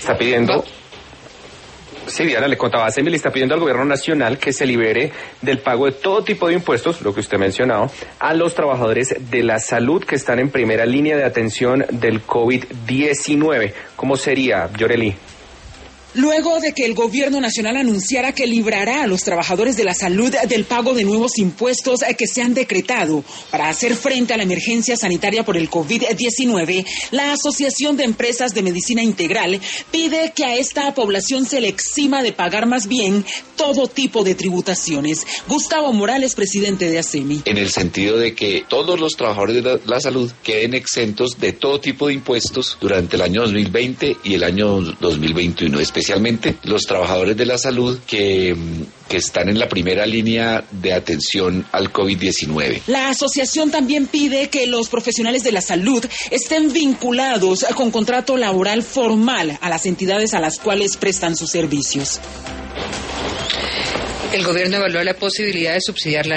está pidiendo... Sí, Diana, le contaba, ASEMI le está pidiendo al gobierno nacional que se libere del pago de todo tipo de impuestos, lo que usted mencionaba, a los trabajadores de la salud que están en primera línea de atención del COVID-19. ¿Cómo sería, Yoreli? Luego de que el gobierno nacional anunciara que librará a los trabajadores de la salud del pago de nuevos impuestos que se han decretado para hacer frente a la emergencia sanitaria por el COVID-19, la Asociación de Empresas de Medicina Integral pide que a esta población se le exima de pagar más bien todo tipo de tributaciones. Gustavo Morales, presidente de ASEMI. En el sentido de que todos los trabajadores de la salud queden exentos de todo tipo de impuestos durante el año 2020 y el año 2021, especialmente los trabajadores de la salud que están en la primera línea de atención al COVID-19. La asociación también pide que los profesionales de la salud estén vinculados con contrato laboral formal a las entidades a las cuales prestan sus servicios. El gobierno evalúa la posibilidad de subsidiar la